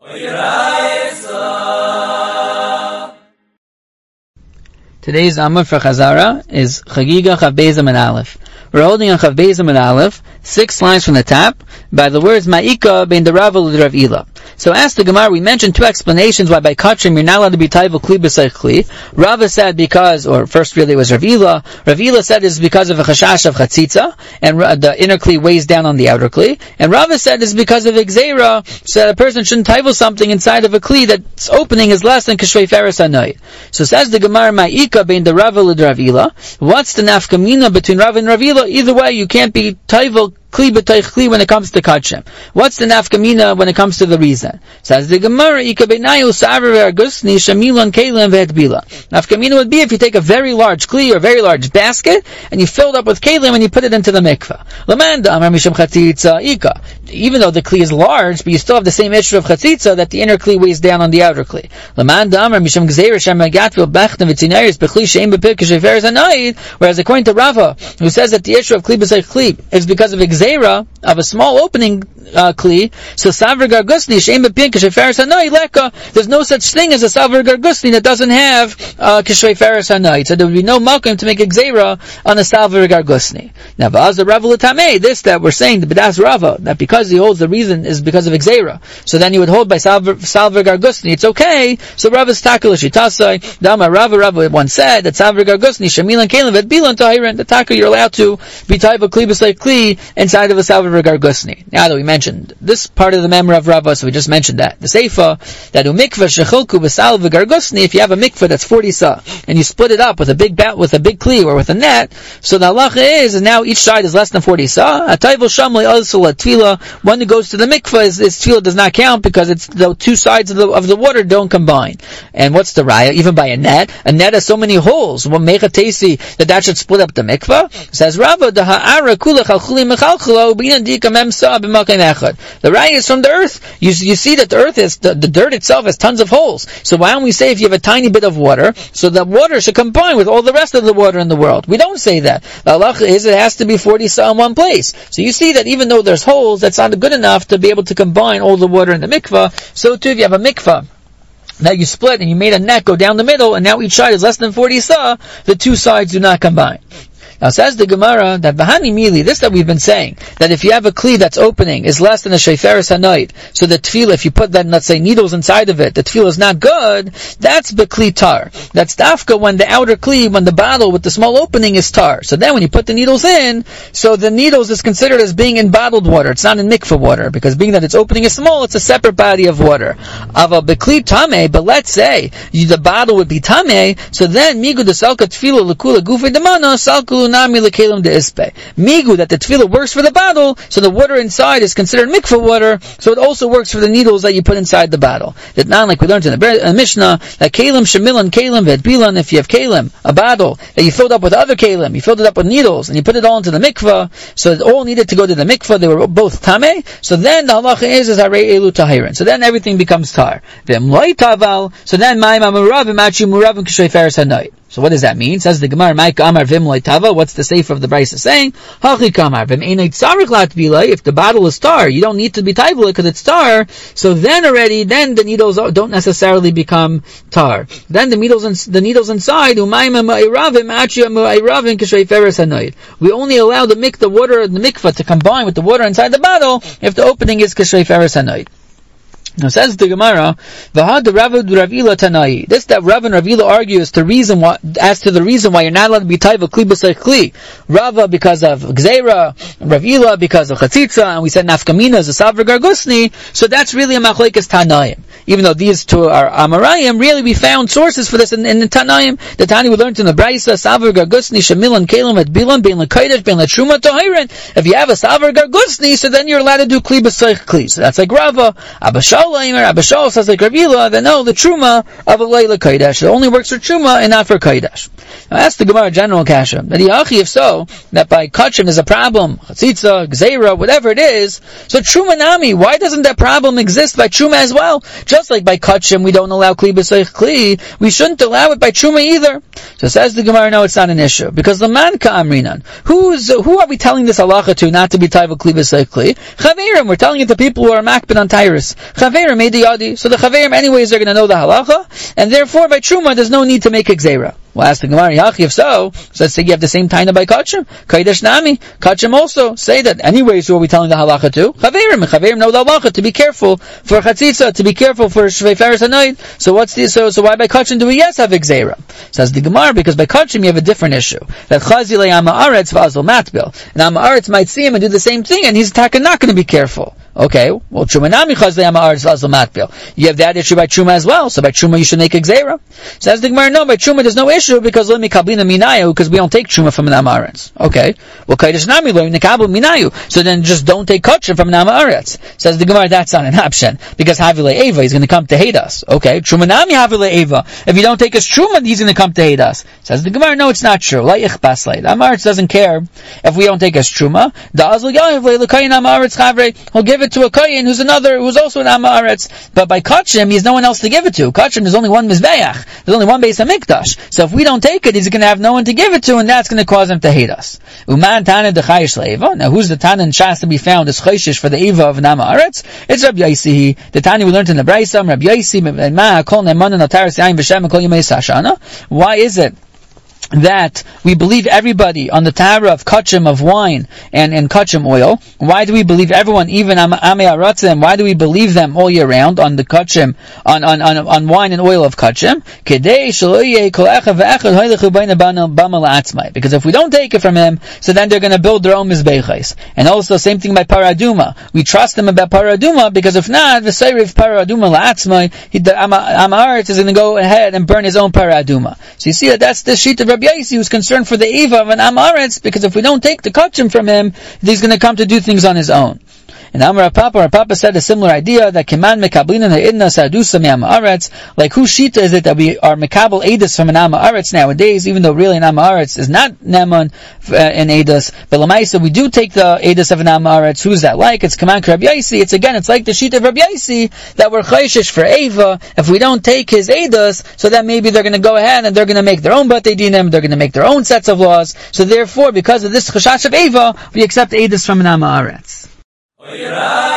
Today's Amud for Chazara is Chagiga Chav Beis Amud Aleph. We're holding on Chav Beis Amud Aleph, 6 lines from the top, by the words Ma'ika ben the Rava l'Rav Ila. So as the Gemara, we mentioned 2 explanations why by Kachim you're not allowed to be Taival Kli b'Seich Kli. Rava said because, or first really it was Rav Ila. Rav Ila said it's because of a Chashash of Chatzitza, and the inner Kli weighs down on the outer Kli. And Rava said it's because of Exera, so that a person shouldn't Taival something inside of a Kli that's opening is less than Keshvei Feres Hanoi. So says the Gemara, Ma'ika ben the Rava l'Rav Ila. What's the nafkamina between Rava and Rav Ila? Either way, you can't be Taival Kli b'Teich Kli when it comes to Kachim. What's the nafkamina when it comes to the reason? Says the Gemara, Ika benayu saver agusni shamilon kelim ve'etbila. Nafkamina would be if you take a very large Kli or a very large basket and you fill it up with kelim and you put it into the mikveh. Lamanda amar misham chatzitza ika. Even though the Kli is large, but you still have the same issue of chatzitza that the inner Kli weighs down on the outer Kli. Lamanda amar misham gzeir shem agatvel bechtem v'tzinayis b'Kli she'im b'pil k'sheferes hanayid. Whereas according to Rava, who says that the issue of Kli b'Seich Kli is because of Xera, of a small opening Kli, so Savr Gargusni, Sheim B'Pin, K'Sheferes Hanoi, Leka, there's no such thing as a Savr Gargusni that doesn't have K'Sheferes Hanoi. So there would be no Malkim to make a Xera on a Savr Gargusni. Now, V'az the Rava L'Tamei, this that we're saying, the B'das Rava, that because he holds the reason is because of Xera. So then you would hold by Savr Gargusni, it's okay. So Rava's Taka L'Shitasai, Dama Rava once said that Savr Gargusni, Shemilan Kelim, V'Bilan Tahiran, the Taka you're allowed to be type of Kli B'Seich Kli inside of a Savr Gargusni. Now that we mentioned this part of the memory of Rava, so we just mentioned that. The Seifa, that umikvah shechilku b'sal v'gargusni, if you have a mikvah that's 40 sa, and you split it up with a big Kli or with a net, so the halacha is, and now each side is less than 40 sa, atayvul shamli also tefillah, one who goes to the mikvah, his tefillah does not count, because it's the 2 sides of the water don't combine. And what's the raya? Even by a net has so many holes, what make a tesi that should split up the mikvah? Says Rava, the ha'ara kula chalchuli mechalchulo, b'ina dika mem sa b'makim. The raya is from the earth. You see that the earth is, the dirt itself has tons of holes. So why don't we say if you have a tiny bit of water, so that water should combine with all the rest of the water in the world? We don't say that. The halacha is it has to be 40 sa in one place. So you see that even though there's holes, that's not good enough to be able to combine all the water in the mikvah. So too if you have a mikvah that you split and you made a net go down the middle and now each side is less than 40 sa, the 2 sides do not combine. Now says the Gemara that Bahani Mili, this that we've been saying, that if you have a Kli that's opening is less than a Sheferes Hanoid, so the Tefillah, if you put then, let's say, needles inside of it, the Tefillah is not good, that's Bekli Tar. That's Dafka when the outer Kli, when the bottle with the small opening is Tar. So then when you put the needles in, so the needles is considered as being in bottled water, it's not in mikveh water, because being that its opening is small, it's a separate body of water. Ava Bekli Tameh, but let's say, the bottle would be Tameh, so then Migu de Salka Tefillah Lekula Gufe Demana, Salku Migu that the tefillah works for the bottle, so the water inside is considered mikveh water, so it also works for the needles that you put inside the bottle. That not like we learned in the Mishnah, that kelim shemilan kelim ve'etbilan, if you have kelim, a bottle that you filled up with other kelim, you filled it up with needles, and you put it all into the mikveh, so it all needed to go to the mikveh, they were both tameh, so then the halacha is harei elu tahirin. So then everything becomes tar. V'em loy taval, so then ma'im amuravim achi muravim k'shei feres hanoi. So what does that mean? Says the Gemara, Ma'ik Amar Vim Loy Tava. What's the sefer of the Brisa saying? Hachi Kamar Vim Einay Tzarich Lat Bilay. If the bottle is tar, you don't need to be Taivala because it's tar. So then the needles don't necessarily become tar. Then the needles inside, Umayim Ma'irav Achi Ma'irav K'Shei Feres Hanoid. We only allow the water in the mikvah to combine with the water inside the bottle if the opening is K'Shei Feres Hanoid. Now says the Gemara, V'had Rav Ila Tanai. This that Rav and Rav Ila argue as to the reason why you're not allowed to be Taiva Kli B'Seich Kli. Rava because of Gzeira, Rav Ila because of Chatzitza, and we said Nafkamina is a Savr Gargusni. So that's really a Machlekes Tanaim. Even though these two are Amarayim, really we found sources for this in the Tanaim. The Tani we learned in the Brisa, Savr Gargusni, Shemilan Kelim et Bilan, Bein L'Kodesh, Bein L'Truma Tahirin. If you have a Savr Gargusni, so then you're allowed to do Kli B'Seich Kli. So that's like Rava. Abashal says like Rav Ila, then no, the Truma of a Leila Kodesh. It only works for Truma and not for Kodesh. Now ask the Gemara general kasha. If so, that by Kachim is a problem, Chatzitza, Gzeira, whatever it is, so Truma Nami, why doesn't that problem exist by Truma as well? Just like by Kachim we don't allow Kli B'Seich Kli, we shouldn't allow it by Truma either. So says the Gemara, no, it's not an issue. Because the man Ka'amrinan, who are we telling this halacha to not to be Taiva Kli B'Seich Kli? Chaverim, we're telling it to people who are makbid on Tyrus. Chaverim made the Yadi. So the Chaverim anyways are going to know the halacha, and therefore by Truma there's no need to make a Gzeira. Well, ask the Gemara, if so let's say you have the same taina by Kachim. Kaidesh Nami. Kachim also say that anyways, who are we telling the halacha to? Chaverim know the halacha, to be careful for Chatzitza, to be careful for Shvei Faris Hanoid. So what's the, so why by Kachim do we yes have a Gzeira? Says the Gemara, because by Kachim you have a different issue. That Chazile Ama'aretz Vazal Matbil. And Ama'aretz might see him and do the same thing, and he's not going to be careful. Okay, well, Trumanami Chazle Ama'aretz Vazal Matbil. You have that issue by Truma as well, so by Truma you should make a Gzeira. Says the Gemara, no, by Truma there's no issue, because Lo Mikablina Minayu, because we don't take Truma from an Ama'aretz. Okay, well, Kaidesh Nami Lo Mikabel Minayu, so then just don't take Kachim from an Ama'aretz. Says the Gemara, that's not an option, because Havile Eva, he's going to come to hate us. Okay, Trumanami Havile Eva, if you don't take us Truma, he's going to come to hate us. Says the Gemara, no, it's not true. La Ichbas Leid. Ama'aretz doesn't care if we don't take us Truma. He'll give it to a Kayin who's also an Ama'aretz. But by Kachim, he has no one else to give it to. Kachim, there's only one Mizbeach. There's only one Beis HaMikdash. So if we don't take it, he's going to have no one to give it to, and that's going to cause him to hate us. Uman Tana Dechayish Le'eva. Now who's the Tana in Shas to be found as Chayshish for the Eva of an Ama'aretz? It's Rabbi Yaisi. The Tana we learned in the Braisam, Rabbi Yaisi, Kol Ne'manan Ataris Yayin B'Shem Kol Yemei Sashana. Why is it that we believe everybody on the Tahara of Kachim, of wine, and Kachim oil? Why do we believe everyone, even Amei Aratzim, why do we believe them all year round on the Kachim, on wine and oil of Kachim? Because if we don't take it from him, so then they're going to build their own Mizbechais. And also, same thing by Paraduma. We trust them about Paraduma, because if not, the Seirif Paraduma La'atzmai, the Ama'aretz is going to go ahead and burn his own Paraduma. So you see that's the sheet of Rabbi Yaisi, who's concerned for the Eva of an Ama'aretz, because if we don't take the Kachim from him, he's going to come to do things on his own. And Amar Papa said a similar idea, that Keman Mekablina Ha'idna Sadusa Me'ama'aretz, like whose shita is it that we are Mekabel Edus from an Ama'aretz nowadays, even though really an Ama'aretz is not Neman in Edus, but Lamaisa we do take the Edus of an Ama'aretz. Who's that like? It's Keman Rabbi Yaisi. It's like the shita of Rabbi Yaisi, that we're Chayshish for Eva, if we don't take his Edus, so then maybe they're going to go ahead and they're going to make their own Batei Dinim, they're going to make their own sets of laws, so therefore, because of this Chashash of Eva, we accept Edus from an Ama'aretz.